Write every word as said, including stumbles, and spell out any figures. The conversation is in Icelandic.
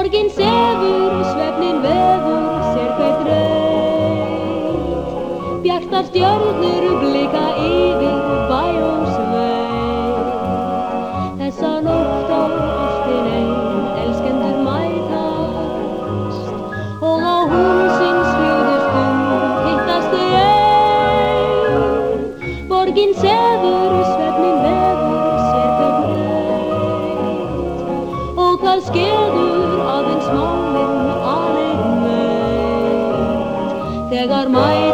Borgin sefur og svefnin vefur sér hver þraut. Bjartar stjörnur blika yfir bæ og sveit. Þessa nótt á ástin ein elskendur mætast og á húsins hljóðu stund hittast þau ein. Borgin sefur og svefnin vefur sér hver þraut og hvað skeður aðeins málin alein veit þegar mæ